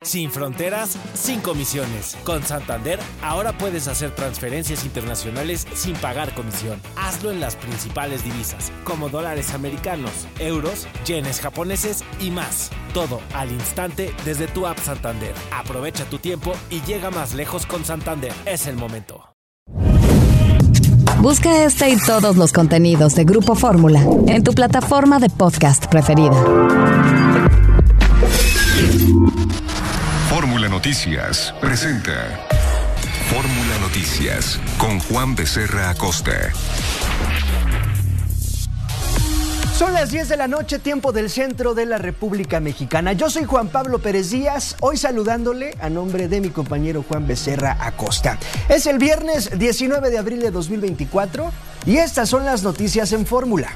Sin fronteras, sin comisiones. Con Santander, ahora puedes hacer transferencias internacionales sin pagar comisión. Hazlo en las principales divisas, como dólares americanos, euros, yenes japoneses y más. Todo al instante desde tu app Santander. Aprovecha tu tiempo y llega más lejos con Santander. Es el momento. Busca este y todos los contenidos de Grupo Fórmula en tu plataforma de podcast preferida. Fórmula Noticias presenta Fórmula Noticias con Juan Becerra Acosta. Son las 10 de la noche, tiempo del centro de la República Mexicana. Yo soy Juan Pablo Pérez Díaz, hoy saludándole a nombre de mi compañero Juan Becerra Acosta. Es el viernes 19 de abril de 2024 y estas son las noticias en Fórmula.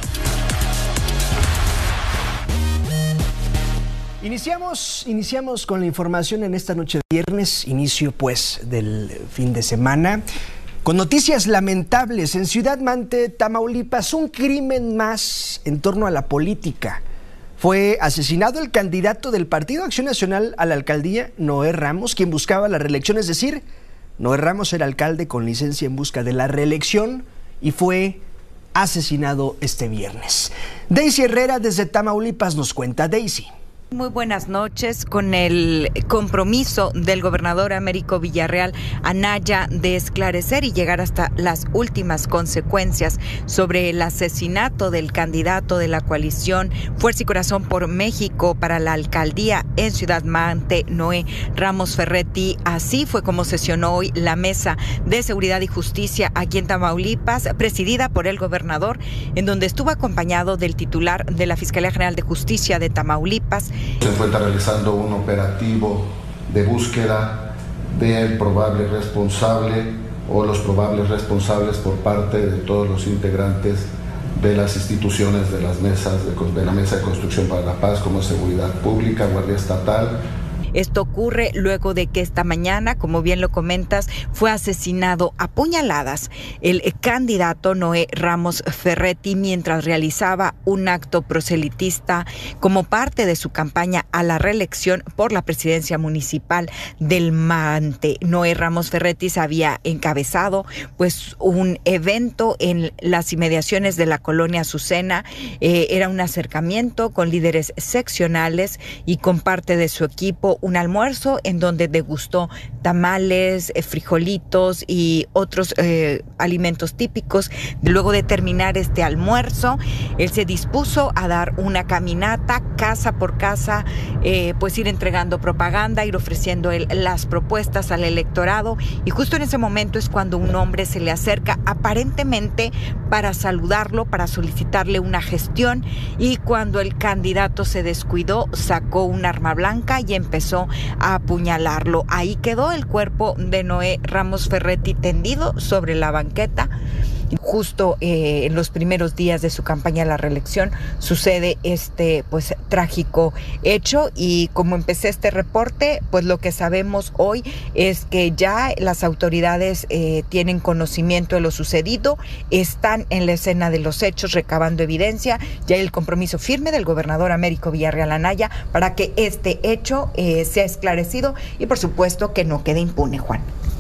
Iniciamos con la información en esta noche de viernes, inicio pues del fin de semana. Con noticias lamentables en Ciudad Mante, Tamaulipas, un crimen más en torno a la política. Fue asesinado el candidato del Partido Acción Nacional a la alcaldía, Noé Ramos, quien buscaba la reelección, es decir, Noé Ramos era alcalde con licencia en busca de la reelección y fue asesinado este viernes. Daisy Herrera desde Tamaulipas nos cuenta. Daisy. Muy buenas noches. Con el compromiso del gobernador Américo Villarreal Anaya de esclarecer y llegar hasta las últimas consecuencias sobre el asesinato del candidato de la coalición Fuerza y Corazón por México para la alcaldía en Ciudad Mante, Noé Ramos Ferretti. Así fue como sesionó hoy la Mesa de Seguridad y Justicia aquí en Tamaulipas, presidida por el gobernador, en donde estuvo acompañado del titular de la Fiscalía General de Justicia de Tamaulipas. Se encuentra realizando un operativo de búsqueda del probable responsable o los probables responsables por parte de todos los integrantes de las instituciones de las mesas de la Mesa de Construcción para la Paz, como Seguridad Pública, Guardia Estatal. Esto ocurre luego de que esta mañana, como bien lo comentas, fue asesinado a puñaladas el candidato Noé Ramos Ferretti mientras realizaba un acto proselitista como parte de su campaña a la reelección por la presidencia municipal del Mante. Noé Ramos Ferretti se había encabezado pues un evento en las inmediaciones de la colonia Azucena. Era un acercamiento con líderes seccionales y con parte de su equipo, un almuerzo en donde degustó tamales, frijolitos y otros alimentos típicos. Luego de terminar este almuerzo, él se dispuso a dar una caminata casa por casa, pues ir entregando propaganda, ir ofreciendo las propuestas al electorado, y justo en ese momento es cuando un hombre se le acerca aparentemente para saludarlo, para solicitarle una gestión, y cuando el candidato se descuidó, sacó un arma blanca y empezó a apuñalarlo. Ahí quedó el cuerpo de Noé Ramos Ferretti tendido sobre la banqueta. Justo en los primeros días de su campaña a la reelección sucede este pues trágico hecho, y como empecé este reporte, pues lo que sabemos hoy es que ya las autoridades tienen conocimiento de lo sucedido, están en la escena de los hechos recabando evidencia. Ya hay el compromiso firme del gobernador Américo Villarreal Anaya para que este hecho sea esclarecido y por supuesto que no quede impune, Juan.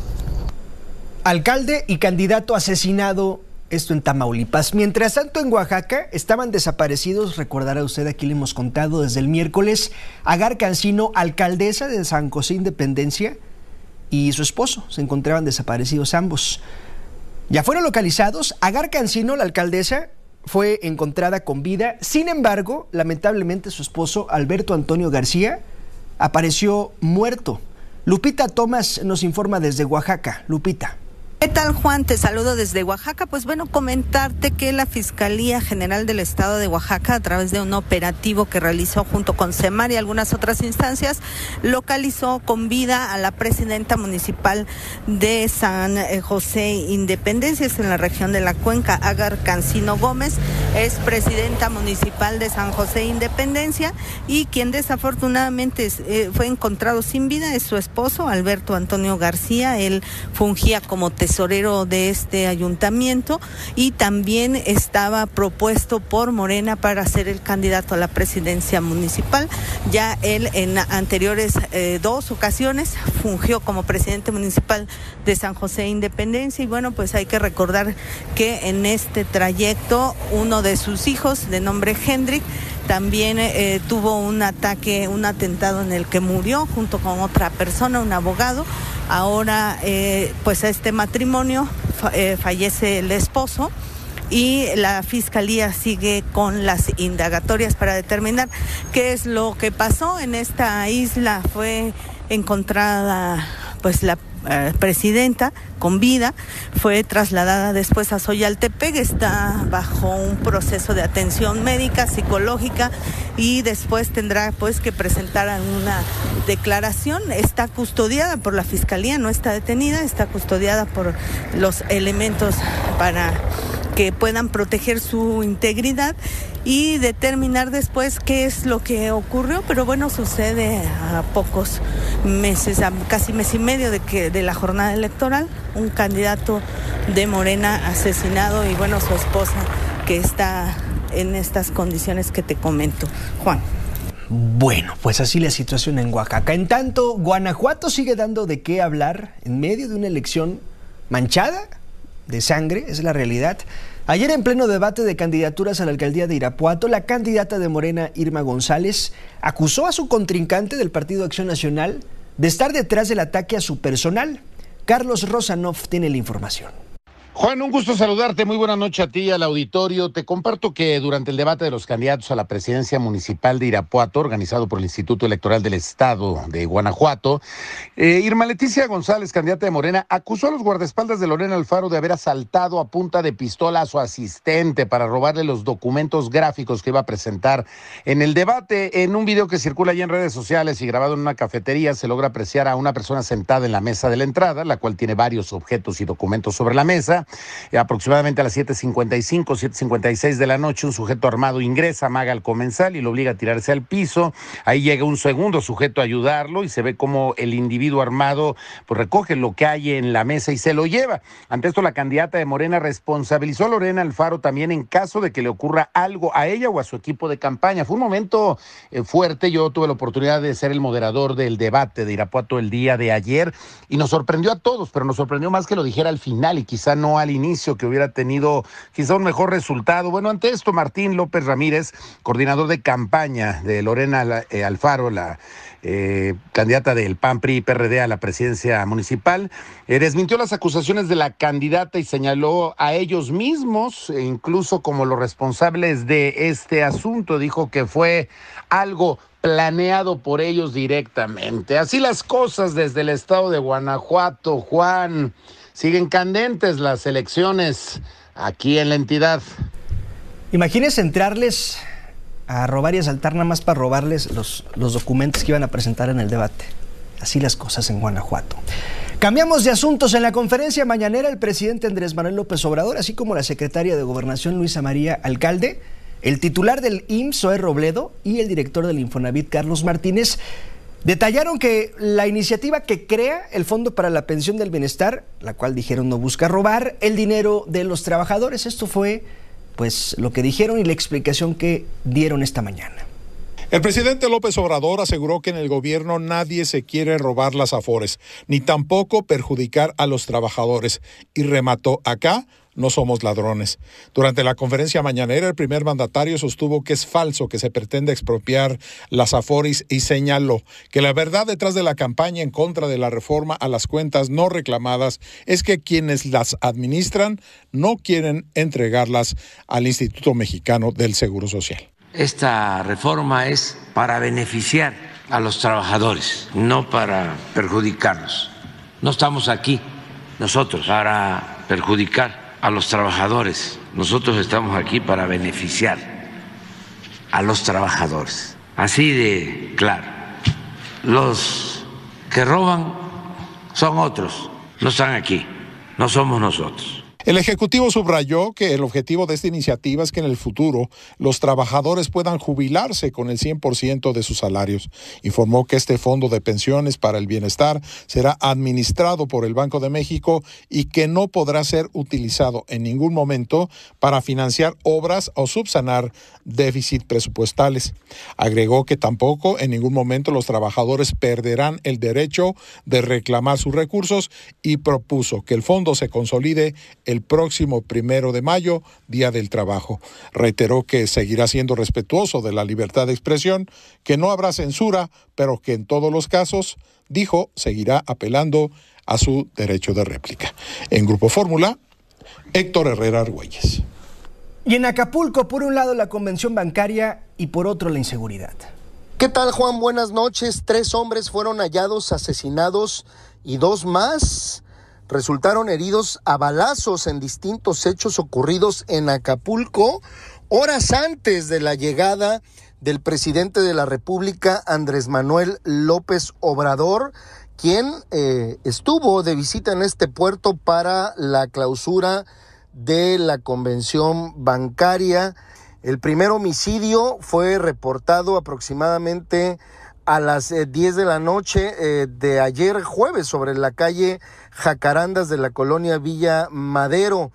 Alcalde y candidato asesinado, esto en Tamaulipas. Mientras tanto, en Oaxaca estaban desaparecidos, recordará usted, aquí le hemos contado desde el miércoles, Agar Cancino, alcaldesa de San José Independencia, y su esposo, se encontraban desaparecidos ambos. Ya fueron localizados. Agar Cancino, la alcaldesa, fue encontrada con vida. Sin embargo, lamentablemente su esposo, Alberto Antonio García, apareció muerto. Lupita Tomás nos informa desde Oaxaca. Lupita. ¿Qué tal, Juan? Te saludo desde Oaxaca. Pues bueno, comentarte que la Fiscalía General del Estado de Oaxaca, a través de un operativo que realizó junto con CEMAR y algunas otras instancias, localizó con vida a la presidenta municipal de San José Independencia, en la región de la Cuenca, Agar Cancino Gómez. Es presidenta municipal de San José Independencia, y quien desafortunadamente fue encontrado sin vida es su esposo, Alberto Antonio García. Él fungía como testigo tesorero de este ayuntamiento, y también estaba propuesto por Morena para ser el candidato a la presidencia municipal. Ya él en anteriores 2 ocasiones fungió como presidente municipal de San José Independencia, y bueno, pues hay que recordar que en este trayecto uno de sus hijos, de nombre Hendrik, también tuvo un atentado en el que murió junto con otra persona, un abogado. Ahora, pues a este matrimonio fallece el esposo, y la fiscalía sigue con las indagatorias para determinar qué es lo que pasó. En esta isla fue encontrada pues la presidenta con vida, fue trasladada después a Xoyaltepec, está bajo un proceso de atención médica, psicológica, y después tendrá pues que presentar alguna declaración. Está custodiada por la fiscalía, no está detenida, está custodiada por los elementos para que puedan proteger su integridad y determinar después qué es lo que ocurrió. Pero bueno, sucede a pocos meses, a casi mes y medio de la jornada electoral, un candidato de Morena asesinado, y bueno, su esposa que está en estas condiciones que te comento. Juan. Bueno, pues así la situación en Oaxaca. En tanto, Guanajuato sigue dando de qué hablar en medio de una elección manchada de sangre, es la realidad. Ayer, en pleno debate de candidaturas a la alcaldía de Irapuato, la candidata de Morena, Irma González, acusó a su contrincante del Partido Acción Nacional de estar detrás del ataque a su personal. Carlos Rosanov tiene la información. Juan, un gusto saludarte. Muy buena noche a ti y al auditorio. Te comparto que durante el debate de los candidatos a la presidencia municipal de Irapuato, organizado por el Instituto Electoral del Estado de Guanajuato, Irma Leticia González, candidata de Morena, acusó a los guardaespaldas de Lorena Alfaro de haber asaltado a punta de pistola a su asistente para robarle los documentos gráficos que iba a presentar en el debate. En un video que circula ya en redes sociales y grabado en una cafetería, se logra apreciar a una persona sentada en la mesa de la entrada, la cual tiene varios objetos y documentos sobre la mesa. Aproximadamente a las 7:55, 7:56 de la noche, un sujeto armado ingresa, amaga al comensal y lo obliga a tirarse al piso. Ahí llega un segundo sujeto a ayudarlo y se ve como el individuo armado pues recoge lo que hay en la mesa y se lo lleva. Ante esto, la candidata de Morena responsabilizó a Lorena Alfaro también en caso de que le ocurra algo a ella o a su equipo de campaña. Fue un momento fuerte. Yo tuve la oportunidad de ser el moderador del debate de Irapuato el día de ayer y nos sorprendió a todos, pero nos sorprendió más que lo dijera al final y quizá no al inicio, que hubiera tenido quizá un mejor resultado. Bueno, ante esto, Martín López Ramírez, coordinador de campaña de Lorena Alfaro, la candidata del PAN, PRI y PRD a la presidencia municipal, desmintió las acusaciones de la candidata y señaló a ellos mismos, incluso como los responsables de este asunto. Dijo que fue algo planeado por ellos directamente. Así las cosas desde el estado de Guanajuato, Juan. Siguen candentes las elecciones aquí en la entidad. Imagínense entrarles a robar y asaltar nada más para robarles los documentos que iban a presentar en el debate. Así las cosas en Guanajuato. Cambiamos de asuntos. En la conferencia mañanera, el presidente Andrés Manuel López Obrador, así como la secretaria de Gobernación Luisa María Alcalde, el titular del IMSS, Zoe Robledo, y el director del Infonavit, Carlos Martínez, detallaron que la iniciativa que crea el Fondo para la Pensión del Bienestar, la cual dijeron no busca robar el dinero de los trabajadores. Esto fue pues lo que dijeron y la explicación que dieron esta mañana. El presidente López Obrador aseguró que en el gobierno nadie se quiere robar las afores, ni tampoco perjudicar a los trabajadores, y remató: acá no somos ladrones. Durante la conferencia mañanera, el primer mandatario sostuvo que es falso que se pretende expropiar las afores y señaló que la verdad detrás de la campaña en contra de la reforma a las cuentas no reclamadas es que quienes las administran no quieren entregarlas al Instituto Mexicano del Seguro Social. Esta reforma es para beneficiar a los trabajadores, no para perjudicarlos. No estamos aquí nosotros para perjudicar a los trabajadores. Nosotros estamos aquí para beneficiar a los trabajadores. Así de claro. Los que roban son otros, no están aquí, no somos nosotros. El Ejecutivo subrayó que el objetivo de esta iniciativa es que en el futuro los trabajadores puedan jubilarse con el 100% de sus salarios. Informó que este fondo de pensiones para el bienestar será administrado por el Banco de México y que no podrá ser utilizado en ningún momento para financiar obras o subsanar déficit presupuestales. Agregó que tampoco en ningún momento los trabajadores perderán el derecho de reclamar sus recursos y propuso que el fondo se consolide el próximo 1 de mayo, Día del Trabajo. Reiteró que seguirá siendo respetuoso de la libertad de expresión, que no habrá censura, pero que en todos los casos, dijo, seguirá apelando a su derecho de réplica. En Grupo Fórmula, Héctor Herrera Argüelles. Y en Acapulco, por un lado la convención bancaria y por otro la inseguridad. ¿Qué tal, Juan? Buenas noches. 3 hombres fueron hallados asesinados y 2 más resultaron heridos a balazos en distintos hechos ocurridos en Acapulco horas antes de la llegada del presidente de la República, Andrés Manuel López Obrador, quien estuvo de visita en este puerto para la clausura de la convención bancaria. El primer homicidio fue reportado aproximadamente a las 10 de la noche de ayer jueves sobre la calle Jacarandas de la colonia Villa Madero.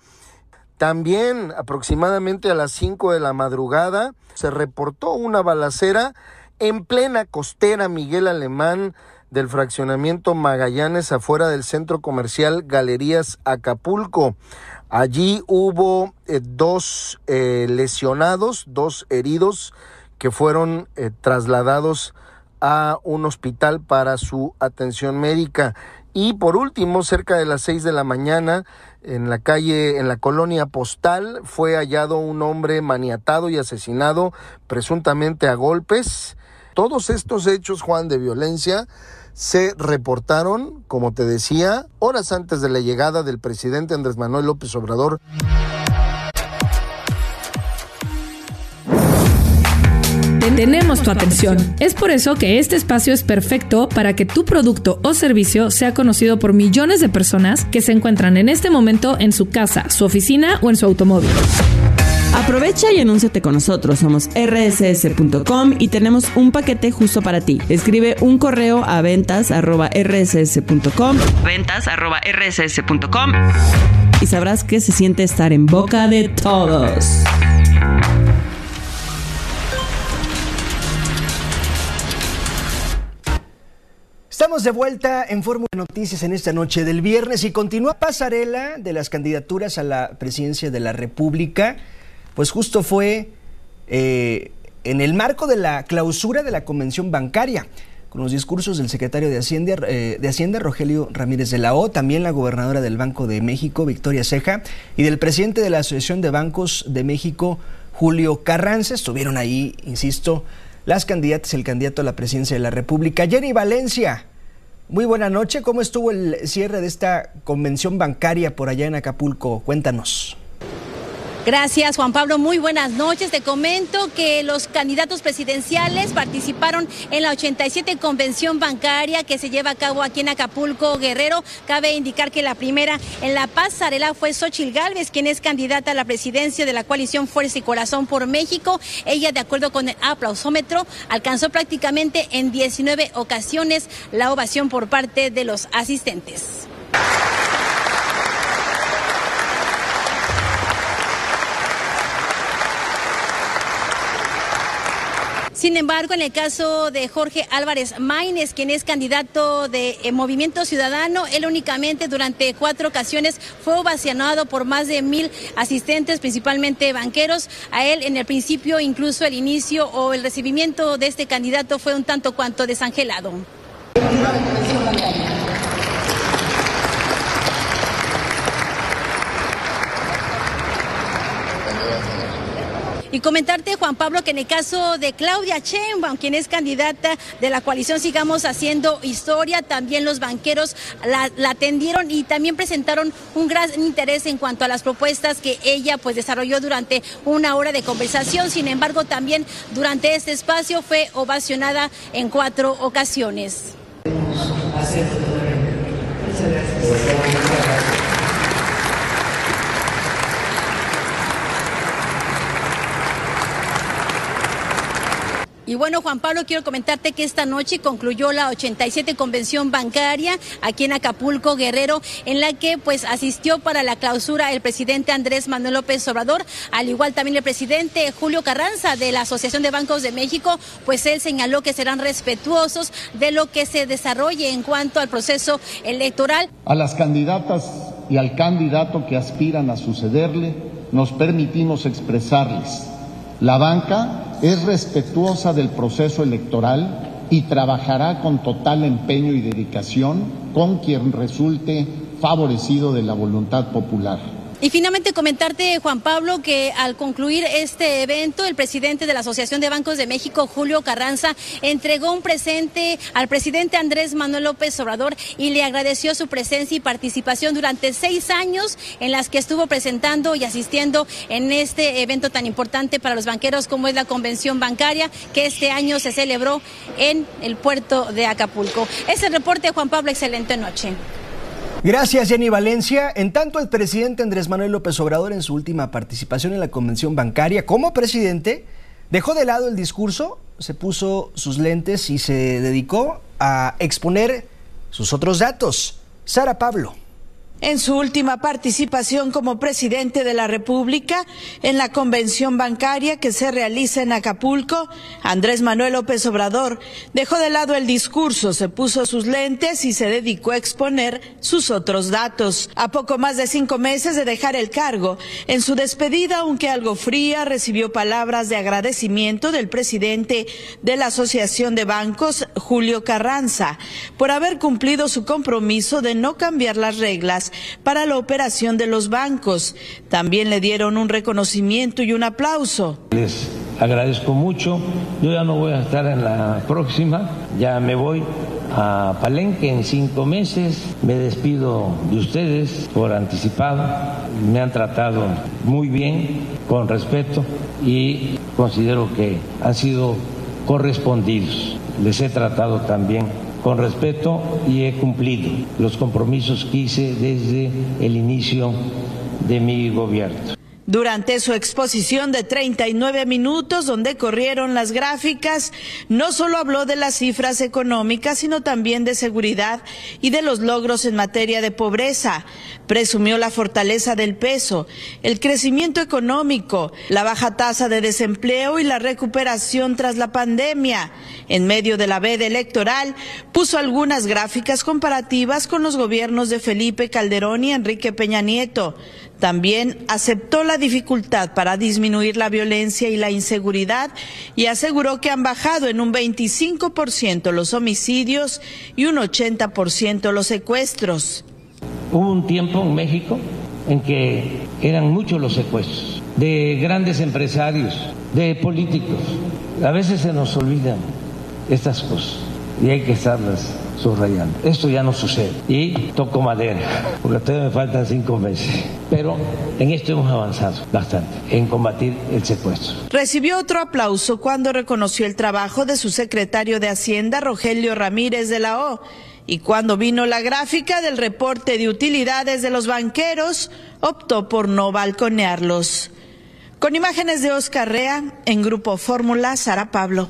También aproximadamente a las 5 de la madrugada se reportó una balacera en plena costera Miguel Alemán del fraccionamiento Magallanes afuera del centro comercial Galerías Acapulco. Allí hubo 2 lesionados, 2 heridos que fueron trasladados a un hospital para su atención médica. Y por último, cerca de las 6 de la mañana, en la colonia Postal, fue hallado un hombre maniatado y asesinado, presuntamente a golpes. Todos estos hechos, Juan, de violencia, se reportaron, como te decía, horas antes de la llegada del presidente Andrés Manuel López Obrador. Tenemos tu atención. Es por eso que este espacio es perfecto para que tu producto o servicio sea conocido por millones de personas que se encuentran en este momento en su casa, su oficina o en su automóvil. Aprovecha y anúnciate con nosotros. Somos rss.com y tenemos un paquete justo para ti. Escribe un correo a ventas@rss.com y sabrás que se siente estar en boca de todos. Estamos de vuelta en Fórmula Noticias en esta noche del viernes y continúa pasarela de las candidaturas a la presidencia de la República. Pues justo fue en el marco de la clausura de la convención bancaria, con los discursos del secretario de Hacienda, Rogelio Ramírez de la O, también la gobernadora del Banco de México, Victoria Ceja, y del presidente de la Asociación de Bancos de México, Julio Carranza. Estuvieron ahí, insisto, las candidatas y el candidato a la presidencia de la República. Jenny Valencia, muy buena noche. ¿Cómo estuvo el cierre de esta convención bancaria por allá en Acapulco? Cuéntanos. Gracias, Juan Pablo. Muy buenas noches. Te comento que los candidatos presidenciales participaron en la 87 convención bancaria que se lleva a cabo aquí en Acapulco, Guerrero. Cabe indicar que la primera en la pasarela fue Xóchitl Gálvez, quien es candidata a la presidencia de la coalición Fuerza y Corazón por México. Ella, de acuerdo con el aplausómetro, alcanzó prácticamente en 19 ocasiones la ovación por parte de los asistentes. Sin embargo, en el caso de Jorge Álvarez Maínez, quien es candidato de Movimiento Ciudadano, él únicamente durante 4 ocasiones fue ovacionado por más de 1,000 asistentes, principalmente banqueros. A él, en el principio, incluso el inicio o el recibimiento de este candidato fue un tanto cuanto desangelado. Y comentarte, Juan Pablo, que en el caso de Claudia Sheinbaum, quien es candidata de la coalición Sigamos Haciendo Historia, también los banqueros la atendieron y también presentaron un gran interés en cuanto a las propuestas que ella pues desarrolló durante 1 hora de conversación. Sin embargo, también durante este espacio fue ovacionada en 4 ocasiones. Y bueno, Juan Pablo, quiero comentarte que esta noche concluyó la 87 Convención Bancaria aquí en Acapulco, Guerrero, en la que pues asistió para la clausura el presidente Andrés Manuel López Obrador, al igual también el presidente Julio Carranza de la Asociación de Bancos de México, pues él señaló que serán respetuosos de lo que se desarrolle en cuanto al proceso electoral. A las candidatas y al candidato que aspiran a sucederle, nos permitimos expresarles: la banca es respetuosa del proceso electoral y trabajará con total empeño y dedicación con quien resulte favorecido de la voluntad popular. Y finalmente comentarte, Juan Pablo, que al concluir este evento, el presidente de la Asociación de Bancos de México, Julio Carranza, entregó un presente al presidente Andrés Manuel López Obrador y le agradeció su presencia y participación durante 6 años en las que estuvo presentando y asistiendo en este evento tan importante para los banqueros como es la Convención Bancaria, que este año se celebró en el puerto de Acapulco. Es el reporte, Juan Pablo, excelente noche. Gracias, Jenny Valencia. En tanto, el presidente Andrés Manuel López Obrador, en su última participación en la Convención Bancaria como presidente, dejó de lado el discurso, se puso sus lentes y se dedicó a exponer sus otros datos. Sara Pablo. En su última participación como presidente de la República en la Convención Bancaria que se realiza en Acapulco, Andrés Manuel López Obrador dejó de lado el discurso, se puso sus lentes y se dedicó a exponer sus otros datos. A poco más de 5 meses de dejar el cargo, en su despedida, aunque algo fría, recibió palabras de agradecimiento del presidente de la Asociación de Bancos, Julio Carranza, por haber cumplido su compromiso de no cambiar las reglas para la operación de los bancos. También le dieron un reconocimiento y un aplauso. Les agradezco mucho. Yo ya no voy a estar en la próxima, ya me voy a Palenque en 5 meses. Me despido de ustedes por anticipado. Me han tratado muy bien, con respeto, y considero que han sido correspondidos. Les he tratado también con respeto y he cumplido los compromisos que hice desde el inicio de mi gobierno. Durante su exposición de 39 minutos, donde corrieron las gráficas, no solo habló de las cifras económicas, sino también de seguridad y de los logros en materia de pobreza. Presumió la fortaleza del peso, el crecimiento económico, la baja tasa de desempleo y la recuperación tras la pandemia. En medio de la veda electoral, puso algunas gráficas comparativas con los gobiernos de Felipe Calderón y Enrique Peña Nieto. También aceptó la dificultad para disminuir la violencia y la inseguridad y aseguró que han bajado en un 25% los homicidios y un 80% los secuestros. Hubo un tiempo en México en que eran muchos los secuestros de grandes empresarios, de políticos. A veces se nos olvidan estas cosas y hay que estarlas subrayando. Esto ya no sucede y toco madera porque todavía me faltan 5 meses, pero en esto hemos avanzado bastante en combatir el secuestro. Recibió otro aplauso cuando reconoció el trabajo de su secretario de Hacienda, Rogelio Ramírez de la O, y cuando vino la gráfica del reporte de utilidades de los banqueros, optó por no balconearlos. Con imágenes de Oscar Rea, en Grupo Fórmula, Sara Pablo.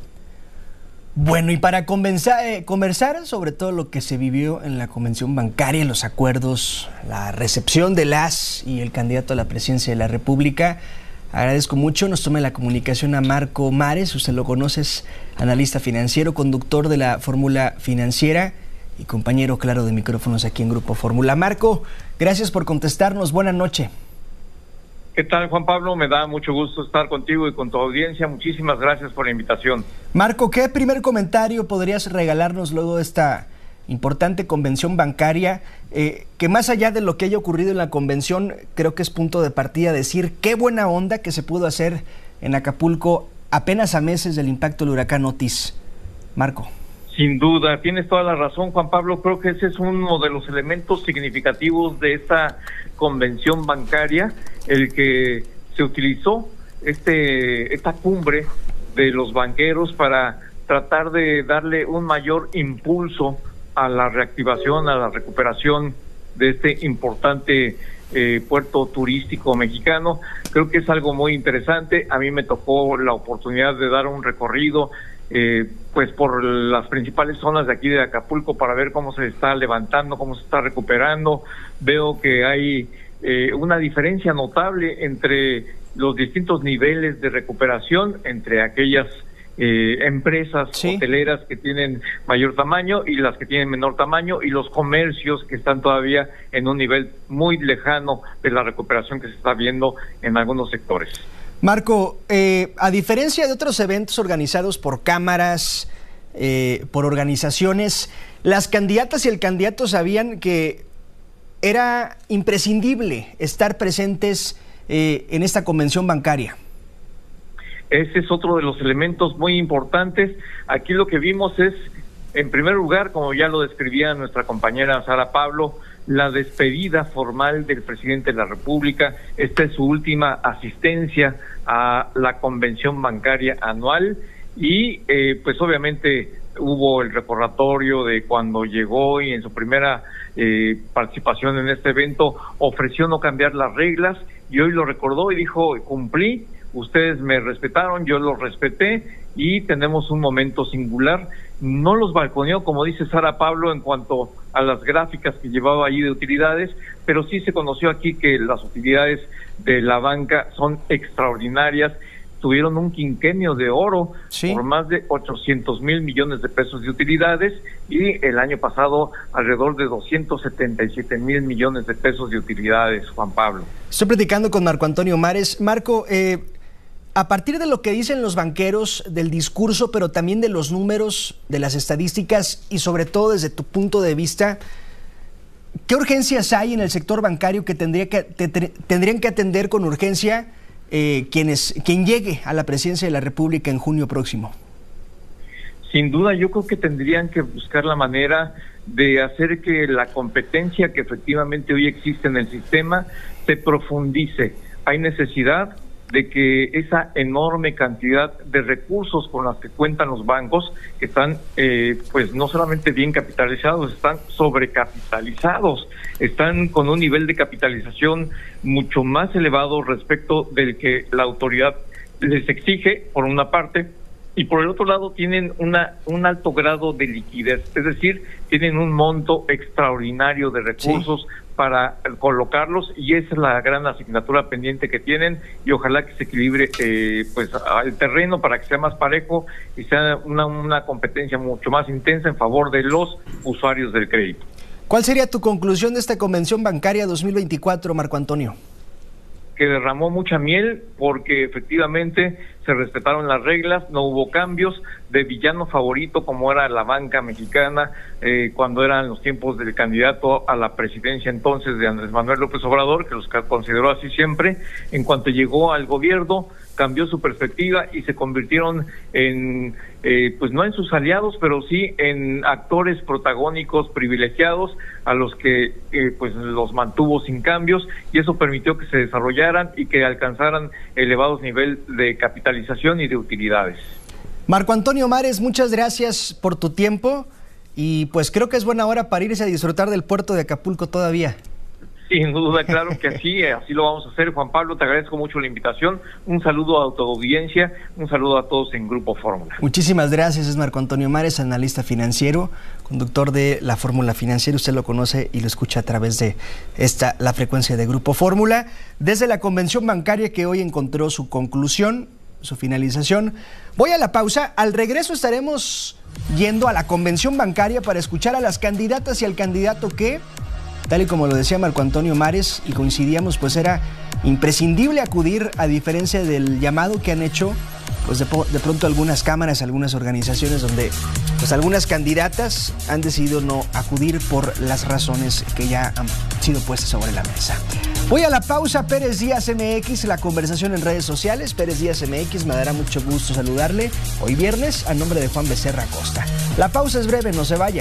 Bueno, y para conversar sobre todo lo que se vivió en la Convención Bancaria, los acuerdos, la recepción de las y el candidato a la presidencia de la República, agradezco mucho, nos tome la comunicación a Marco Mares, usted lo conoce, es analista financiero, conductor de la Fórmula Financiera y compañero claro de micrófonos aquí en Grupo Fórmula. Marco, gracias por contestarnos, buena noche. ¿Qué tal, Juan Pablo? Me da mucho gusto estar contigo y con tu audiencia. Muchísimas gracias por la invitación. Marco, ¿qué primer comentario podrías regalarnos luego de esta importante convención bancaria? Que más allá de lo que haya ocurrido en la convención, creo que es punto de partida decir qué buena onda que se pudo hacer en Acapulco apenas a meses del impacto del huracán Otis. Marco. Sin duda, tienes toda la razón, Juan Pablo. Creo que ese es uno de los elementos significativos de esta convención bancaria, el que se utilizó esta cumbre de los banqueros para tratar de darle un mayor impulso a la reactivación, a la recuperación de este importante puerto turístico mexicano. Creo que es algo muy interesante. A mí me tocó la oportunidad de dar un recorrido pues por las principales zonas de aquí de Acapulco para ver cómo se está levantando, cómo se está recuperando. Veo que hay una diferencia notable entre los distintos niveles de recuperación, entre aquellas empresas hoteleras que tienen mayor tamaño y las que tienen menor tamaño, y los comercios que están todavía en un nivel muy lejano de la recuperación que se está viendo en algunos sectores. Marco, a diferencia de otros eventos organizados por cámaras, por organizaciones, las candidatas y el candidato sabían que era imprescindible estar presentes en esta convención bancaria. Ese es otro de los elementos muy importantes. Aquí lo que vimos es, en primer lugar, como ya lo describía nuestra compañera Sara Pablo, la despedida formal del presidente de la República. Esta es su última asistencia a la convención bancaria anual y pues obviamente hubo el recordatorio de cuando llegó y en su primera participación en este evento ofreció no cambiar las reglas, y hoy lo recordó y dijo: cumplí, ustedes me respetaron, yo los respeté y tenemos un momento singular. No los balconeó, como dice Sara Pablo, en cuanto a las gráficas que llevaba allí de utilidades, pero sí se conoció aquí que las utilidades de la banca son extraordinarias. Tuvieron un quinquenio de oro por más de 800,000 millones de pesos de utilidades, y el año pasado alrededor de 277,000 millones de pesos de utilidades, Juan Pablo. Estoy platicando con Marco Antonio Mares. Marco, a partir de lo que dicen los banqueros, del discurso, pero también de los números, de las estadísticas y sobre todo desde tu punto de vista, ¿qué urgencias hay en el sector bancario que tendrían que atender con urgencia quien llegue a la presidencia de la República en junio próximo? Sin duda, yo creo que tendrían que buscar la manera de hacer que la competencia que efectivamente hoy existe en el sistema se profundice. Hay necesidad de que esa enorme cantidad de recursos con las que cuentan los bancos, que están pues no solamente bien capitalizados, están sobrecapitalizados, están con un nivel de capitalización mucho más elevado respecto del que la autoridad les exige, por una parte, y por el otro lado tienen un alto grado de liquidez, es decir, tienen un monto extraordinario de recursos para colocarlos, y esa es la gran asignatura pendiente que tienen, y ojalá que se equilibre pues el terreno para que sea más parejo y sea una competencia mucho más intensa en favor de los usuarios del crédito. ¿Cuál sería tu conclusión de esta convención bancaria 2024, Marco Antonio? Que derramó mucha miel, porque efectivamente se respetaron las reglas, no hubo cambios. De villano favorito como era la banca mexicana cuando eran los tiempos del candidato a la presidencia entonces de Andrés Manuel López Obrador, que los consideró así siempre, en cuanto llegó al gobierno cambió su perspectiva y se convirtieron en pues no en sus aliados, pero sí en actores protagónicos privilegiados a los que pues los mantuvo sin cambios, y eso permitió que se desarrollaran y que alcanzaran elevados niveles de capitalización y de utilidades. Marco Antonio Mares, muchas gracias por tu tiempo, y pues creo que es buena hora para irse a disfrutar del puerto de Acapulco todavía. Sin duda, claro que así lo vamos a hacer. Juan Pablo, te agradezco mucho la invitación. Un saludo a tu audiencia, un saludo a todos en Grupo Fórmula. Muchísimas gracias. Es Marco Antonio Mares, analista financiero, conductor de la Fórmula Financiera. Usted lo conoce y lo escucha a través de la frecuencia de Grupo Fórmula. Desde la convención bancaria que hoy encontró su conclusión, su finalización. Voy a la pausa. Al regreso estaremos yendo a la convención bancaria para escuchar a las candidatas y al candidato que, tal y como lo decía Marco Antonio Mares, y coincidíamos, pues era imprescindible acudir, a diferencia del llamado que han hecho pues de pronto algunas cámaras, algunas organizaciones, donde pues algunas candidatas han decidido no acudir por las razones que ya han sido puestas sobre la mesa. Voy a la pausa. Pérez Díaz MX, la conversación en redes sociales. Pérez Díaz MX, me dará mucho gusto saludarle hoy viernes a nombre de Juan Becerra Acosta. La pausa es breve, no se vaya.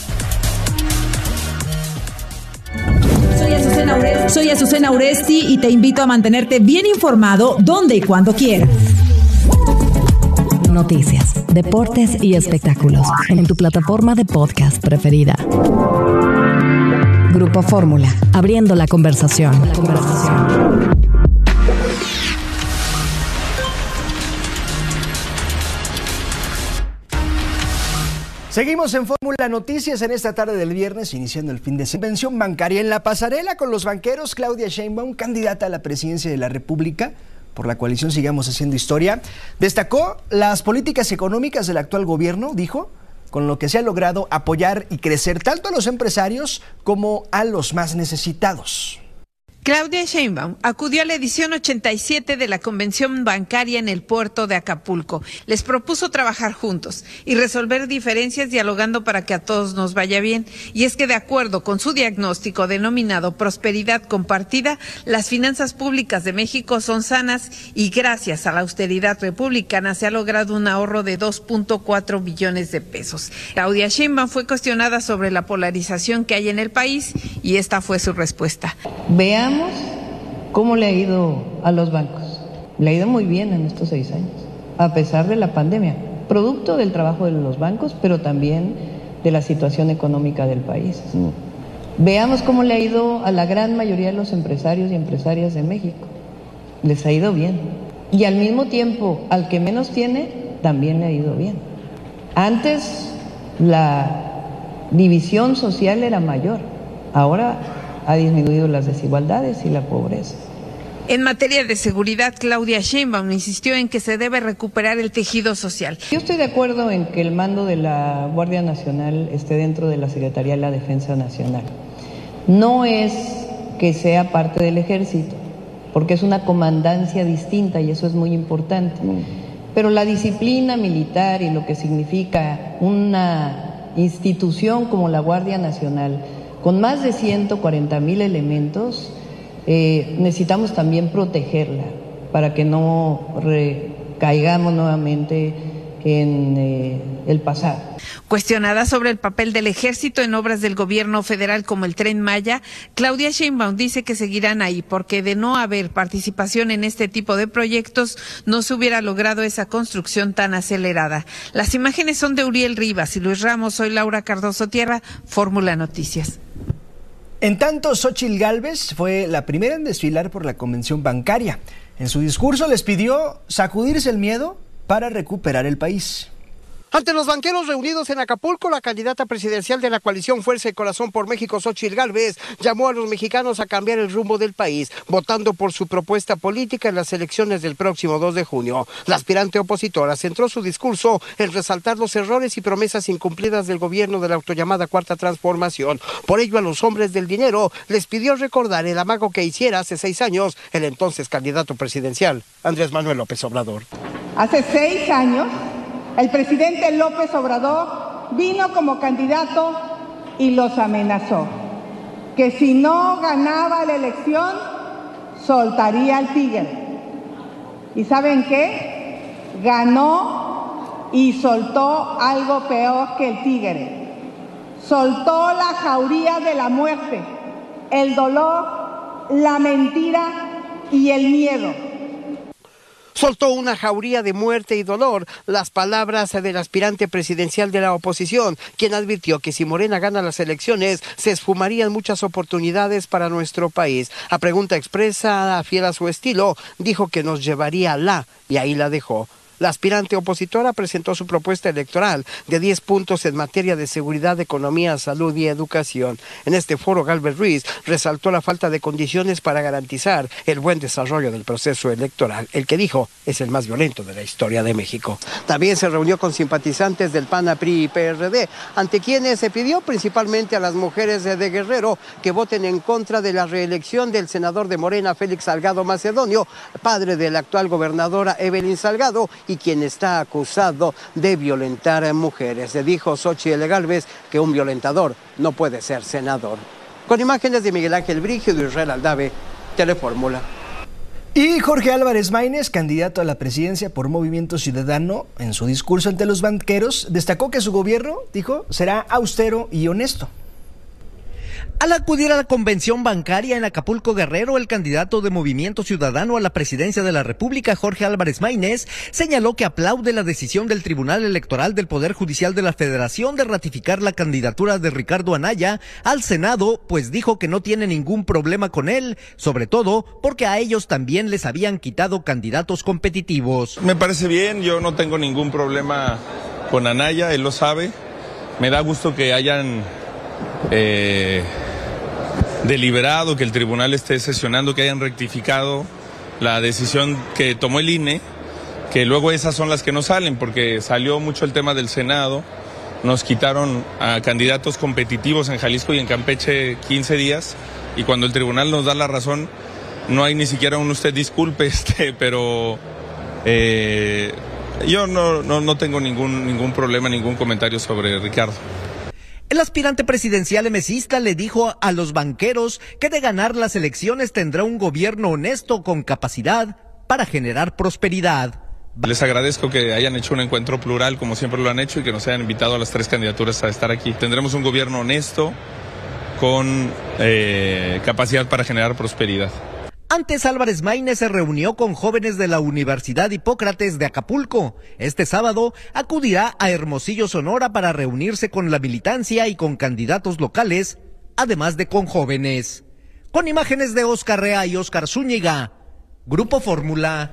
Soy Azucena Uresti y te invito a mantenerte bien informado donde y cuando quieras. Noticias, deportes y espectáculos en tu plataforma de podcast preferida. Grupo Fórmula, abriendo la conversación. Seguimos en Fórmula Noticias en esta tarde del viernes, iniciando el fin de convención bancaria en la pasarela con los banqueros. Claudia Sheinbaum, candidata a la presidencia de la República por la coalición Sigamos Haciendo Historia, destacó las políticas económicas del actual gobierno, dijo, con lo que se ha logrado apoyar y crecer tanto a los empresarios como a los más necesitados. Claudia Sheinbaum acudió a la edición 87 de la Convención Bancaria en el puerto de Acapulco. Les propuso trabajar juntos y resolver diferencias dialogando para que a todos nos vaya bien. Y es que de acuerdo con su diagnóstico denominado Prosperidad Compartida, las finanzas públicas de México son sanas y gracias a la austeridad republicana se ha logrado un ahorro de 2.4 billones de pesos. Claudia Sheinbaum fue cuestionada sobre la polarización que hay en el país y esta fue su respuesta. Veamos cómo le ha ido a los bancos. Le ha ido muy bien en estos 6 años, a pesar de la pandemia, producto del trabajo de los bancos, pero también de la situación económica del país. Veamos cómo le ha ido a la gran mayoría de los empresarios y empresarias de México. Les ha ido bien. Y al mismo tiempo, al que menos tiene, también le ha ido bien. Antes, la división social era mayor. Ahora ha disminuido las desigualdades y la pobreza. En materia de seguridad, Claudia Sheinbaum insistió en que se debe recuperar el tejido social. Yo estoy de acuerdo en que el mando de la Guardia Nacional esté dentro de la Secretaría de la Defensa Nacional. No es que sea parte del Ejército, porque es una comandancia distinta y eso es muy importante. Pero la disciplina militar y lo que significa una institución como la Guardia Nacional, con más de 140,000 elementos, necesitamos también protegerla para que no recaigamos nuevamente en el pasado. Cuestionada sobre el papel del ejército en obras del gobierno federal como el Tren Maya, Claudia Sheinbaum dice que seguirán ahí porque de no haber participación en este tipo de proyectos no se hubiera logrado esa construcción tan acelerada. Las imágenes son de Uriel Rivas y Luis Ramos. Soy Laura Cardoso Tierra, Fórmula Noticias. En tanto, Xóchitl Gálvez fue la primera en desfilar por la convención bancaria. En su discurso les pidió sacudirse el miedo para recuperar el país. Ante los banqueros reunidos en Acapulco, la candidata presidencial de la coalición Fuerza y Corazón por México, Xóchitl Gálvez, llamó a los mexicanos a cambiar el rumbo del país, votando por su propuesta política en las elecciones del próximo 2 de junio. La aspirante opositora centró su discurso en resaltar los errores y promesas incumplidas del gobierno de la autollamada Cuarta Transformación. Por ello, a los hombres del dinero les pidió recordar el amago que hiciera hace 6 años el entonces candidato presidencial, Andrés Manuel López Obrador. Hace 6 años, el presidente López Obrador vino como candidato y los amenazó, que si no ganaba la elección, soltaría al tigre. ¿Y saben qué? Ganó y soltó algo peor que el tigre. Soltó la jauría de la muerte, el dolor, la mentira y el miedo. Soltó una jauría de muerte y dolor, las palabras del aspirante presidencial de la oposición, quien advirtió que si Morena gana las elecciones, se esfumarían muchas oportunidades para nuestro país. A pregunta expresa, fiel a su estilo, dijo que nos llevaría y ahí la dejó. La aspirante opositora presentó su propuesta electoral de 10 puntos en materia de seguridad, economía, salud y educación. En este foro, Gálvez Ruiz resaltó la falta de condiciones para garantizar el buen desarrollo del proceso electoral, el que dijo es el más violento de la historia de México. También se reunió con simpatizantes del PAN, PRI y PRD, ante quienes se pidió principalmente a las mujeres de Guerrero que voten en contra de la reelección del senador de Morena, Félix Salgado Macedonio, padre de la actual gobernadora Evelyn Salgado, y quien está acusado de violentar a mujeres. Se dijo Xóchitl Gálvez que un violentador no puede ser senador. Con imágenes de Miguel Ángel Brígido y Israel Aldave, Telefórmula. Y Jorge Álvarez Maínez, candidato a la presidencia por Movimiento Ciudadano, en su discurso ante los banqueros, destacó que su gobierno, dijo, será austero y honesto. Al acudir a la convención bancaria en Acapulco Guerrero, el candidato de Movimiento Ciudadano a la presidencia de la República, Jorge Álvarez Maínez, señaló que aplaude la decisión del Tribunal Electoral del Poder Judicial de la Federación de ratificar la candidatura de Ricardo Anaya al Senado, pues dijo que no tiene ningún problema con él, sobre todo porque a ellos también les habían quitado candidatos competitivos. Me parece bien, yo no tengo ningún problema con Anaya, él lo sabe. Me da gusto que hayan deliberado, que el tribunal esté sesionando, que hayan rectificado la decisión que tomó el INE, que luego esas son las que no salen, porque salió mucho el tema del Senado, nos quitaron a candidatos competitivos en Jalisco y en Campeche 15 días, y cuando el tribunal nos da la razón, no hay ni siquiera un usted disculpe, pero yo no tengo ningún problema, ningún comentario sobre Ricardo. El aspirante presidencial emesista le dijo a los banqueros que de ganar las elecciones tendrá un gobierno honesto con capacidad para generar prosperidad. Les agradezco que hayan hecho un encuentro plural como siempre lo han hecho y que nos hayan invitado a las 3 candidaturas a estar aquí. Tendremos un gobierno honesto con capacidad para generar prosperidad. Antes, Álvarez Maínez se reunió con jóvenes de la Universidad Hipócrates de Acapulco. Este sábado acudirá a Hermosillo, Sonora, para reunirse con la militancia y con candidatos locales, además de con jóvenes. Con imágenes de Oscar Rea y Oscar Zúñiga, Grupo Fórmula.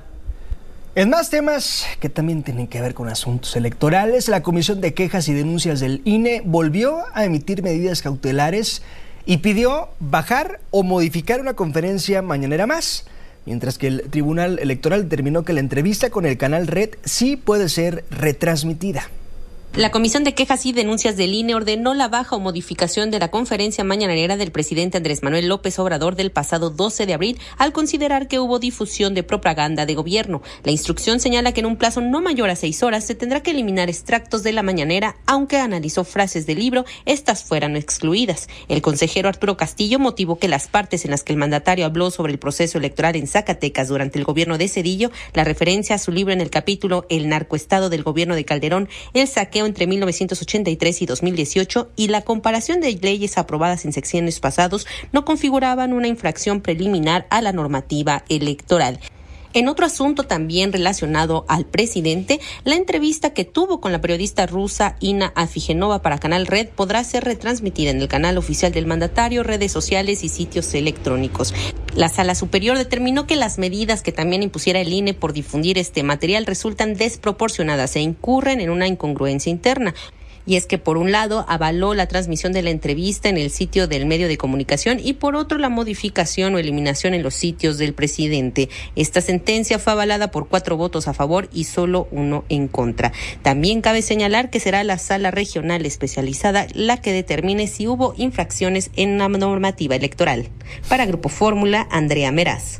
En más temas que también tienen que ver con asuntos electorales, la Comisión de Quejas y Denuncias del INE volvió a emitir medidas cautelares y pidió bajar o modificar una conferencia mañanera más, mientras que el Tribunal Electoral determinó que la entrevista con el canal Red sí puede ser retransmitida. La Comisión de Quejas y Denuncias del INE ordenó la baja o modificación de la conferencia mañanera del presidente Andrés Manuel López Obrador del pasado 12 de abril al considerar que hubo difusión de propaganda de gobierno. La instrucción señala que en un plazo no mayor a 6 horas se tendrá que eliminar extractos de la mañanera, aunque analizó frases del libro, estas fueran excluidas. El consejero Arturo Castillo motivó que las partes en las que el mandatario habló sobre el proceso electoral en Zacatecas durante el gobierno de Zedillo, la referencia a su libro en el capítulo El narcoestado del gobierno de Calderón, el saqueo entre 1983 y 2018 y la comparación de leyes aprobadas en sexenios pasados no configuraban una infracción preliminar a la normativa electoral. En otro asunto también relacionado al presidente, la entrevista que tuvo con la periodista rusa Inna Afigenova para Canal Red podrá ser retransmitida en el canal oficial del mandatario, redes sociales y sitios electrónicos. La Sala Superior determinó que las medidas que también impusiera el INE por difundir este material resultan desproporcionadas e incurren en una incongruencia interna. Y es que por un lado avaló la transmisión de la entrevista en el sitio del medio de comunicación y por otro la modificación o eliminación en los sitios del presidente. Esta sentencia fue avalada por 4 votos a favor y solo 1 en contra. También cabe señalar que será la sala regional especializada la que determine si hubo infracciones en la normativa electoral. Para Grupo Fórmula, Andrea Meraz.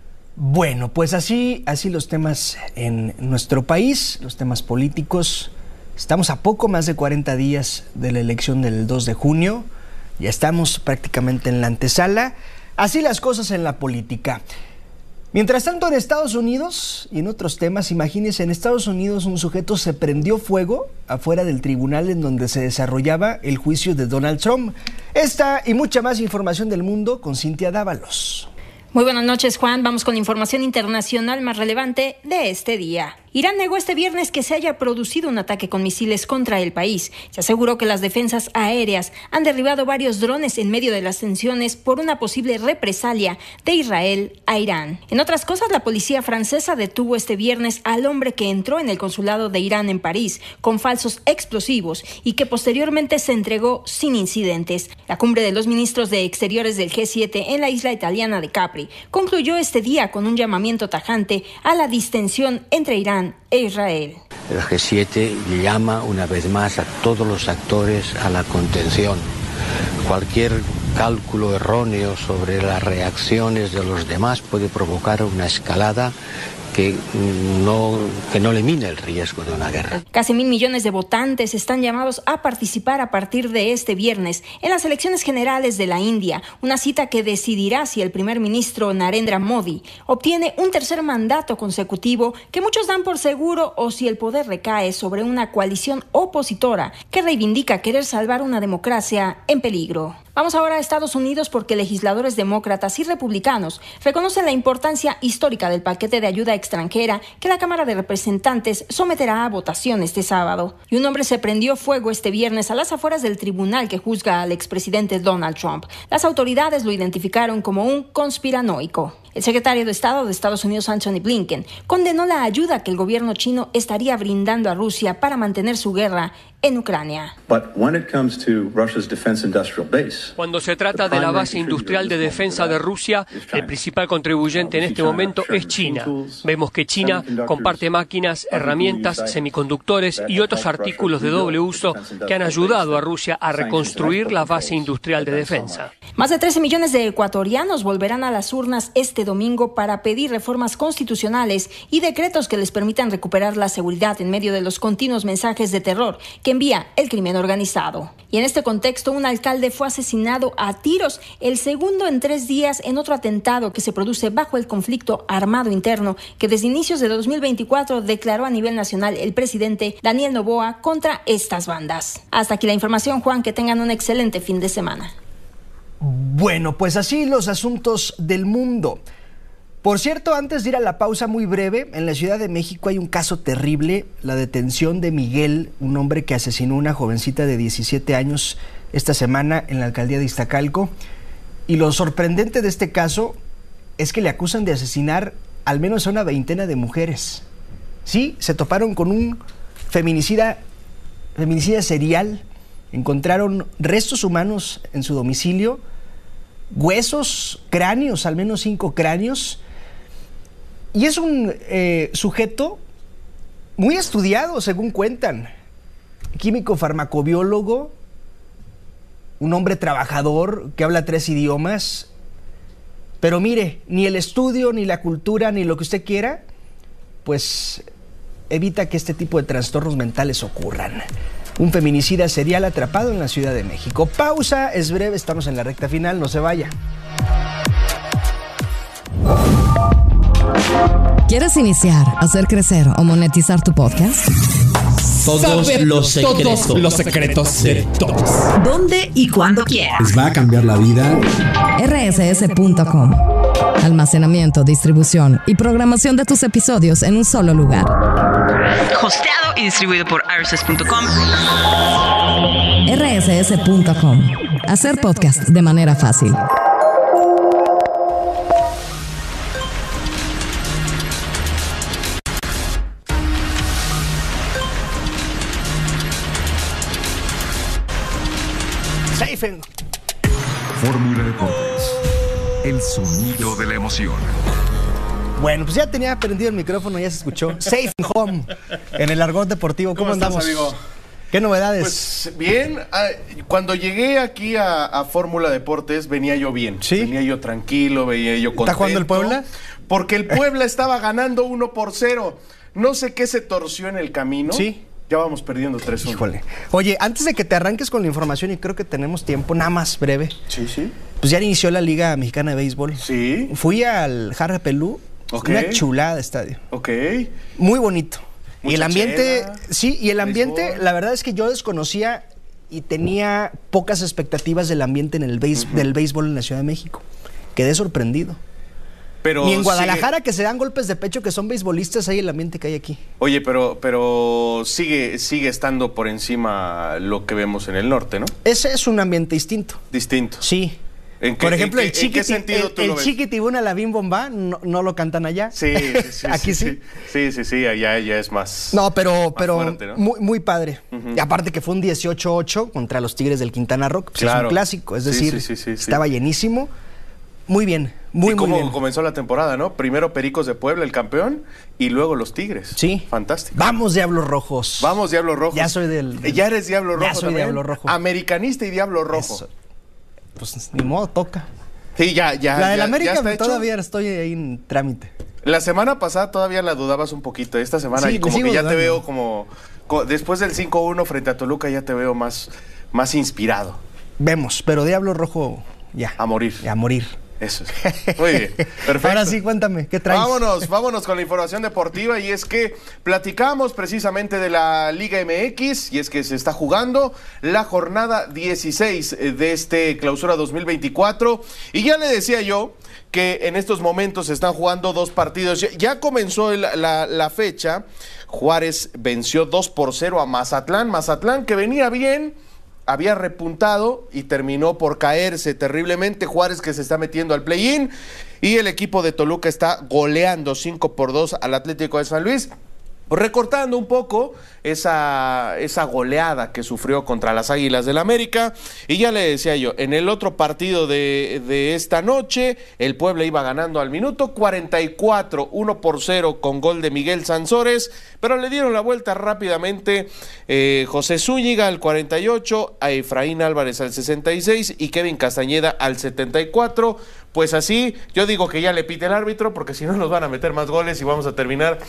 Bueno, pues así los temas en nuestro país, los temas políticos. Estamos a poco más de 40 días de la elección del 2 de junio. Ya estamos prácticamente en la antesala. Así las cosas en la política. Mientras tanto, en Estados Unidos y en otros temas, imagínense, en Estados Unidos un sujeto se prendió fuego afuera del tribunal en donde se desarrollaba el juicio de Donald Trump. Esta y mucha más información del mundo con Cintia Dávalos. Muy buenas noches, Juan. Vamos con la información internacional más relevante de este día. Irán negó este viernes que se haya producido un ataque con misiles contra el país. Se aseguró que las defensas aéreas han derribado varios drones en medio de las tensiones por una posible represalia de Israel a Irán. En otras cosas, la policía francesa detuvo este viernes al hombre que entró en el consulado de Irán en París con falsos explosivos y que posteriormente se entregó sin incidentes. La cumbre de los ministros de Exteriores del G7 en la isla italiana de Capri concluyó este día con un llamamiento tajante a la distensión entre Irán e Israel. El G7 llama una vez más a todos los actores a la contención. Cualquier cálculo erróneo sobre las reacciones de los demás puede provocar una escalada que no elimina el riesgo de una guerra. Casi 1.000 millones de votantes están llamados a participar a partir de este viernes en las elecciones generales de la India, una cita que decidirá si el primer ministro Narendra Modi obtiene un tercer mandato consecutivo que muchos dan por seguro o si el poder recae sobre una coalición opositora que reivindica querer salvar una democracia en peligro. Vamos ahora a Estados Unidos porque legisladores demócratas y republicanos reconocen la importancia histórica del paquete de ayuda extranjera que la Cámara de Representantes someterá a votación este sábado. Y un hombre se prendió fuego este viernes a las afueras del tribunal que juzga al expresidente Donald Trump. Las autoridades lo identificaron como un conspiranoico. El secretario de Estado de Estados Unidos, Antony Blinken, condenó la ayuda que el gobierno chino estaría brindando a Rusia para mantener su guerra en Ucrania. Cuando se trata de la base industrial de defensa de Rusia, el principal contribuyente en este momento es China. Vemos que China comparte máquinas, herramientas, semiconductores y otros artículos de doble uso que han ayudado a Rusia a reconstruir la base industrial de defensa. Más de 13 millones de ecuatorianos volverán a las urnas este domingo para pedir reformas constitucionales y decretos que les permitan recuperar la seguridad en medio de los continuos mensajes de terror que envía el crimen organizado. Y en este contexto, un alcalde fue asesinado a tiros, el segundo en 3 días en otro atentado que se produce bajo el conflicto armado interno que desde inicios de 2024 declaró a nivel nacional el presidente Daniel Noboa contra estas bandas. Hasta aquí la información, Juan, que tengan un excelente fin de semana. Bueno, pues así los asuntos del mundo. Por cierto, antes de ir a la pausa muy breve, en la Ciudad de México hay un caso terrible, la detención de Miguel, un hombre que asesinó a una jovencita de 17 años esta semana en la alcaldía de Iztacalco. Y lo sorprendente de este caso es que le acusan de asesinar al menos a una veintena de mujeres. Sí, se toparon con un feminicida serial. Encontraron restos humanos en su domicilio, huesos, cráneos, al menos 5 cráneos. Y es un sujeto muy estudiado, según cuentan. Químico farmacobiólogo, un hombre trabajador que habla 3 idiomas. Pero mire, ni el estudio, ni la cultura, ni lo que usted quiera, pues evita que este tipo de trastornos mentales ocurran. Un feminicida serial atrapado en la Ciudad de México. Pausa, es breve, estamos en la recta final, no se vaya. ¿Quieres iniciar, hacer crecer o monetizar tu podcast? Todos los secretos de todos. ¿Dónde y cuándo quieras? Les va a cambiar la vida. rss.com. Almacenamiento, distribución y programación de tus episodios en un solo lugar. Hosteado y distribuido por rss.com. rss.com. Hacer podcast de manera fácil. Fórmula Deportes, el sonido de la emoción. Bueno, pues ya tenía prendido el micrófono, ya se escuchó. Safe and home en el argot deportivo. ¿Cómo andamos? ¿Estás, amigo? ¿Qué novedades? Pues bien, cuando llegué aquí a Fórmula Deportes venía yo bien. ¿Sí? Venía yo tranquilo, venía yo contento. ¿Está jugando el Puebla? Porque el Puebla estaba ganando 1-0. No sé qué se torció en el camino. Sí. Ya vamos perdiendo 3-1. Híjole. Oye, antes de que te arranques con la información, y creo que tenemos tiempo, nada más breve. Sí, sí. Pues ya inició la Liga Mexicana de Béisbol. Sí. Fui al Jarra Pelú. Okay. Una chulada de estadio. Ok. Muy bonito. Mucha y el ambiente, chela, sí, y el ambiente, béisbol. la verdad es que yo desconocía y tenía pocas expectativas del ambiente en el del béisbol en la Ciudad de México. Quedé sorprendido. Pero ni en Guadalajara, que se dan golpes de pecho, que son beisbolistas, hay el ambiente que hay aquí. Oye, pero sigue estando por encima lo que vemos en el norte, ¿no? Ese es un ambiente distinto. Distinto. Sí. Por ejemplo, el Chiquitibuna la Bim Bomba no lo cantan allá. Sí, aquí sí. Sí, allá es más. No, pero fuerte, ¿no? muy padre. Y aparte que fue un 18-8 contra los Tigres del Quintana Roo, pues claro. Es un clásico, es decir, estaba llenísimo. Muy bien, muy bien. Comenzó la temporada, ¿no? Primero Pericos de Puebla, el campeón, y luego los Tigres. Sí. Fantástico. Vamos, Diablos Rojos. Vamos, Diablos Rojos. Ya soy Ya eres Diablo Rojo. Ya soy también. Diablo Rojo. Americanista y Diablo Rojo. Eso. Pues ni modo, toca. Sí, ya. La del América ya está todavía hecho. Estoy ahí en trámite. La semana pasada todavía la dudabas un poquito. Esta semana sí, como que ya dudando. te veo como... Después del 5-1 frente a Toluca ya te veo más inspirado. Vemos, pero Diablo Rojo ya. A morir. A morir. Eso es. Muy bien. Perfecto. Ahora sí, cuéntame, ¿qué traes? Vámonos con la información deportiva, y es que platicamos precisamente de la Liga MX, y es que se está jugando la jornada 16 de este Clausura 2024, y ya le decía yo que en estos momentos se están jugando 2 partidos. Ya comenzó la fecha. Juárez venció 2-0 a Mazatlán que venía bien, había repuntado y terminó por caerse terriblemente. Juárez, que se está metiendo al play-in, y el equipo de Toluca está goleando 5-2 al Atlético de San Luis, recortando un poco esa goleada que sufrió contra las Águilas del América. Y ya le decía yo, en el otro partido de esta noche, el Puebla iba ganando al minuto 44, 1-0 con gol de Miguel Sansores, pero le dieron la vuelta rápidamente José Zúñiga al 48, a Efraín Álvarez al 66 y Kevin Castañeda al 74. Pues así, yo digo que ya le pite el árbitro, porque si no nos van a meter más goles y vamos a terminar.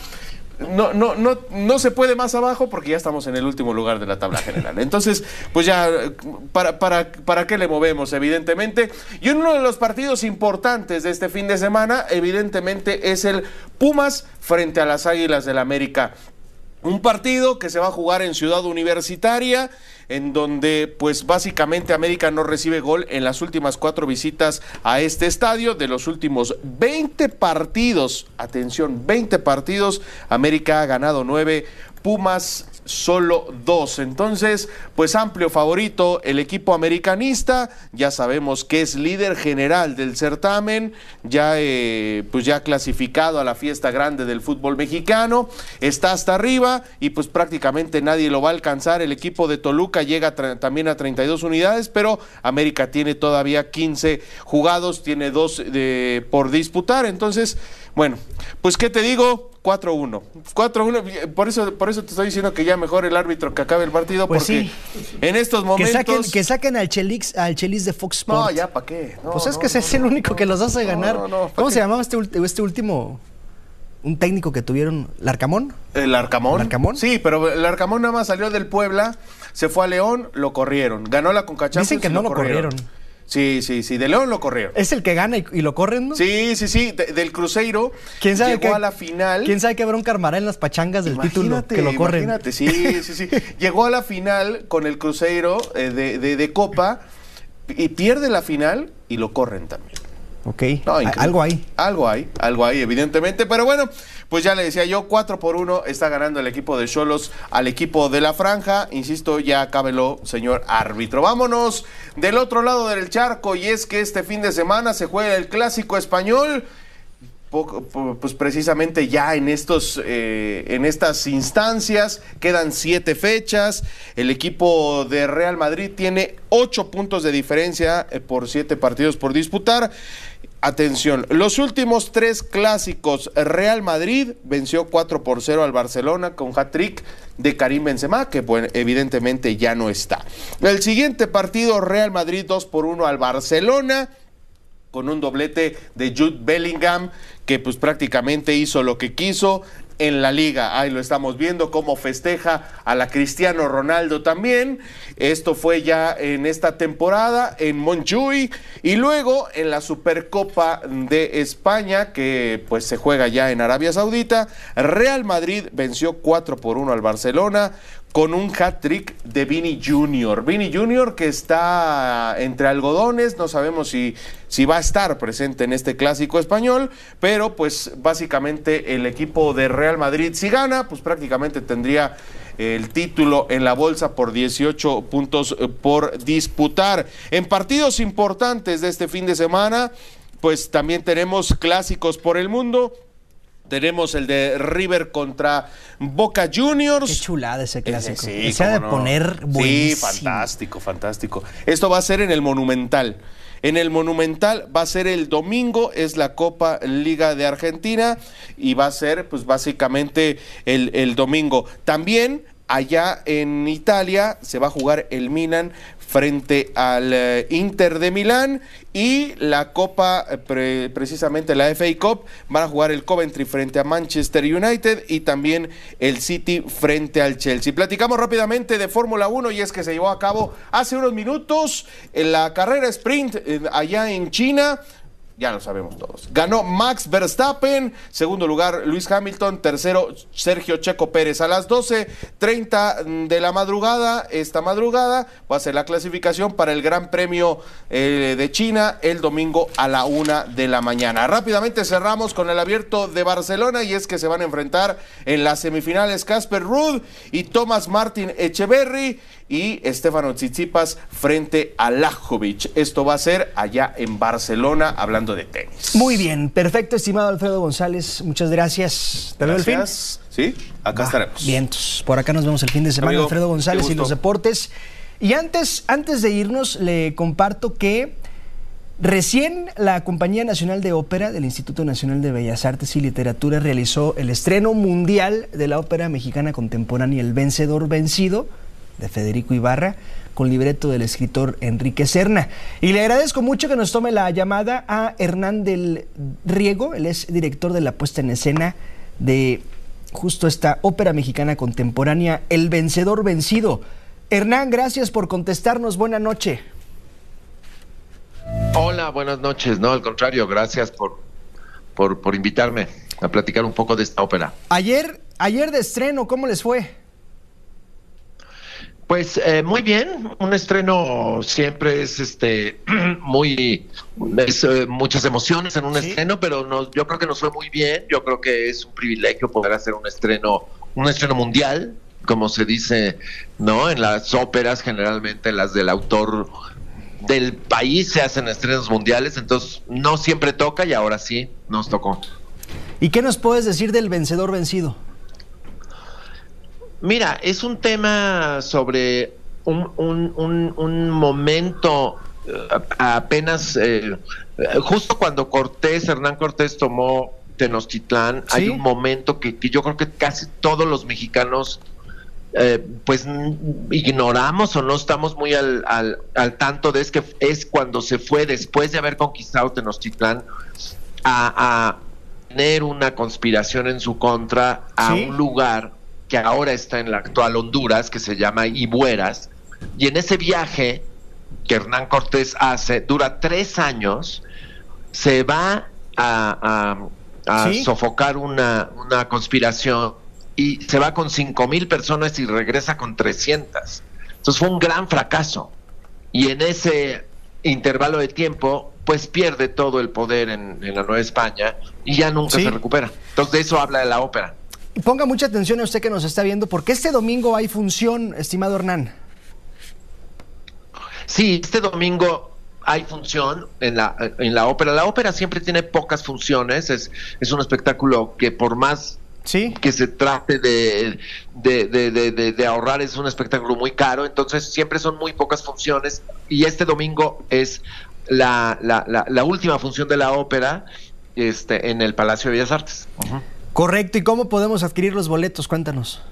No se puede más abajo, porque ya estamos en el último lugar de la tabla general. Entonces, pues ya, ¿para qué le movemos? Evidentemente. Y uno de los partidos importantes de este fin de semana, evidentemente, es el Pumas frente a las Águilas del América. Un partido que se va a jugar en Ciudad Universitaria, en donde pues básicamente América no recibe gol en las últimas 4 visitas a este estadio. De los últimos 20 partidos, atención, 20 partidos, América ha ganado 9, Pumas solo 2. Entonces, pues amplio favorito el equipo americanista. Ya sabemos que es líder general del certamen, ya clasificado a la fiesta grande del fútbol mexicano, está hasta arriba y pues prácticamente nadie lo va a alcanzar. El equipo de Toluca llega también a 32 unidades, pero América tiene todavía 15 jugados, tiene 2 por disputar. Entonces, bueno, pues ¿qué te digo? 4-1. Por eso te estoy diciendo que ya mejor el árbitro que acabe el partido, pues porque sí, en estos momentos que saquen al Chelis de Fox Sports. No, ya para qué. Pues es que ese es el único que los hace ganar. ¿Cómo se llamaba este último? Un técnico que tuvieron, ¿Larcamón? ¿El Arcamón? Sí, pero el Arcamón nada más salió del Puebla, se fue a León, lo corrieron. Ganó la Conca Champions. Dicen que no lo corrieron. Sí, de León lo corrieron. ¿Es el que gana y lo corren, no? Sí, del Cruzeiro. ¿Quién sabe llegó a la final? ¿Quién sabe qué bronca armará en las pachangas del título que lo corren? Imagínate, sí. Llegó a la final con el Cruzeiro de Copa y pierde la final y lo corren también. Ok, no, algo hay, evidentemente, pero bueno, pues ya le decía yo, 4-1 está ganando el equipo de Xolos al equipo de la Franja. Insisto, ya cábelo, señor árbitro. Vámonos del otro lado del charco, y es que este fin de semana se juega el Clásico Español. Pues precisamente ya en estas instancias quedan 7 fechas. El equipo de Real Madrid tiene 8 puntos de diferencia por 7 partidos por disputar. Atención, los últimos 3 clásicos, Real Madrid venció 4-0 al Barcelona con hat-trick de Karim Benzema, que bueno, evidentemente ya no está. El siguiente partido, Real Madrid 2-1 al Barcelona, con un doblete de Jude Bellingham, que pues prácticamente hizo lo que quiso en la liga. Ahí lo estamos viendo cómo festeja a la Cristiano Ronaldo también. Esto fue ya en esta temporada en Montjuïc, y luego en la Supercopa de España, que pues se juega ya en Arabia Saudita, Real Madrid venció 4-1 al Barcelona con un hat-trick de Vini Jr. Vini Jr. que está entre algodones, no sabemos si va a estar presente en este Clásico Español, pero pues básicamente el equipo de Real Madrid, si gana, pues prácticamente tendría el título en la bolsa por 18 puntos por disputar. En partidos importantes de este fin de semana, pues también tenemos clásicos por el mundo. Tenemos el de River contra Boca Juniors. Qué chulada ese clásico. Sí, se ha de poner buenísimo. Sí, fantástico. Esto va a ser en el Monumental. En el Monumental va a ser el domingo, es la Copa Liga de Argentina, y va a ser pues básicamente el domingo. También allá en Italia se va a jugar el Milan frente al Inter de Milán, y la Copa, precisamente la FA Cup, van a jugar el Coventry frente a Manchester United y también el City frente al Chelsea. Platicamos rápidamente de Fórmula 1, y es que se llevó a cabo hace unos minutos en la carrera sprint allá en China. ya lo sabemos todos. Ganó Max Verstappen, segundo lugar Lewis Hamilton, tercero Sergio Checo Pérez. A las 12:30 de la madrugada, esta madrugada, va a ser la clasificación para el Gran Premio de China el domingo a la 1 de la mañana. Rápidamente cerramos con el Abierto de Barcelona, y es que se van a enfrentar en las semifinales Casper Ruud y Thomas Martin Echeverry y Stefano Tsitsipas frente a Lajovic. Esto va a ser allá en Barcelona, hablando de tenis. Muy bien, perfecto, estimado Alfredo González, muchas gracias. ¿Te veo el fin? Sí, acá estaremos. Vientos, por acá nos vemos el fin de semana. Amigo, Alfredo González y los deportes. Y antes de irnos, le comparto que recién la Compañía Nacional de Ópera del Instituto Nacional de Bellas Artes y Literatura realizó el estreno mundial de la ópera mexicana contemporánea El Vencedor Vencido, de Federico Ibarra, con libreto del escritor Enrique Serna. Y le agradezco mucho que nos tome la llamada a Hernán del Riego. Él es director de la puesta en escena de justo esta ópera mexicana contemporánea, El Vencedor Vencido. Hernán, gracias por contestarnos. Buena noche. Hola, buenas noches. No, al contrario, gracias por invitarme a platicar un poco de esta ópera. Ayer de estreno, ¿cómo les fue? Pues muy bien, un estreno siempre es muchas emociones en un estreno, pero yo creo que nos fue muy bien. Yo creo que es un privilegio poder hacer un estreno mundial, como se dice, ¿no? En las óperas, generalmente las del autor del país se hacen estrenos mundiales, entonces no siempre toca y ahora sí nos tocó. ¿Y qué nos puedes decir del Vencedor Vencido? Mira, es un tema sobre un momento apenas, justo cuando Hernán Cortés tomó Tenochtitlán, ¿sí? Hay un momento que yo creo que casi todos los mexicanos pues ignoramos o no estamos muy al tanto de que es cuando se fue, después de haber conquistado Tenochtitlán, a tener una conspiración en su contra a un lugar que ahora está en la actual Honduras, que se llama Ibueras, y en ese viaje que Hernán Cortés hace, dura 3 años, se va a sofocar una conspiración, y se va con 5,000 personas y regresa con 300. Entonces fue un gran fracaso, y en ese intervalo de tiempo pues pierde todo el poder en la Nueva España y ya nunca se recupera. Entonces de eso habla de la ópera. Y ponga mucha atención a usted que nos está viendo, porque este domingo hay función, estimado Hernán. Sí, este domingo hay función en la ópera. La ópera siempre tiene pocas funciones, es un espectáculo que por más que se trate de ahorrar, es un espectáculo muy caro, entonces siempre son muy pocas funciones, y este domingo es la última función de la ópera en el Palacio de Bellas Artes. Correcto, ¿y cómo podemos adquirir los boletos? Cuéntanos.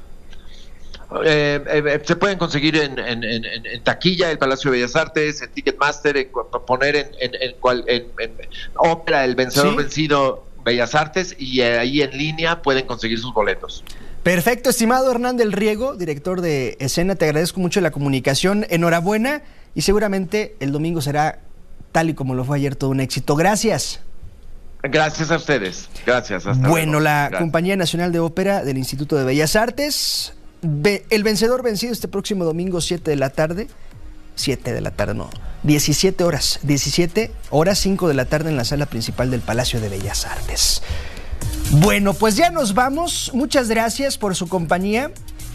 Se pueden conseguir en taquilla del Palacio de Bellas Artes, en Ticketmaster, poner en ópera El Vencedor Vencido Bellas Artes, y ahí en línea pueden conseguir sus boletos. Perfecto, estimado Hernán del Riego, director de escena, te agradezco mucho la comunicación, enhorabuena, y seguramente el domingo será, tal y como lo fue ayer, todo un éxito. Gracias. Gracias a ustedes. Gracias. Hasta luego. Gracias. Compañía Nacional de Ópera del Instituto de Bellas Artes, El Vencedor Vencido este próximo domingo 17 horas 5 de la tarde en la sala principal del Palacio de Bellas Artes. Bueno, pues ya nos vamos. Muchas gracias por su compañía.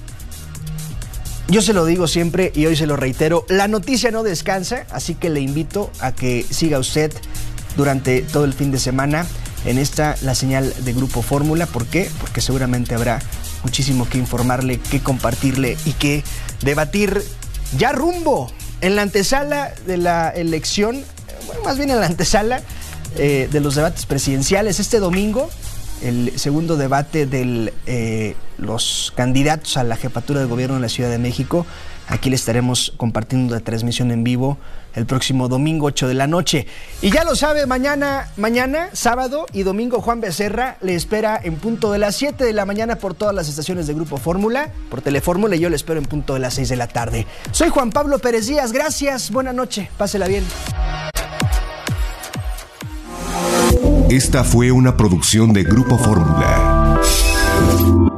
Yo se lo digo siempre y hoy se lo reitero, la noticia no descansa, así que le invito a que siga usted durante todo el fin de semana en la señal de Grupo Fórmula. ¿Por qué? Porque seguramente habrá muchísimo que informarle, que compartirle y que debatir ya rumbo en la antesala de la elección, más bien en la antesala de los debates presidenciales. Este domingo, el segundo debate de los candidatos a la jefatura de gobierno en la Ciudad de México. Aquí le estaremos compartiendo la transmisión en vivo el próximo domingo 8 de la noche. Y ya lo sabe, mañana, sábado y domingo, Juan Becerra le espera en punto de las 7 de la mañana por todas las estaciones de Grupo Fórmula, por Telefórmula, y yo le espero en punto de las 6 de la tarde. Soy Juan Pablo Pérez Díaz, gracias, buena noche, pásela bien. Esta fue una producción de Grupo Fórmula.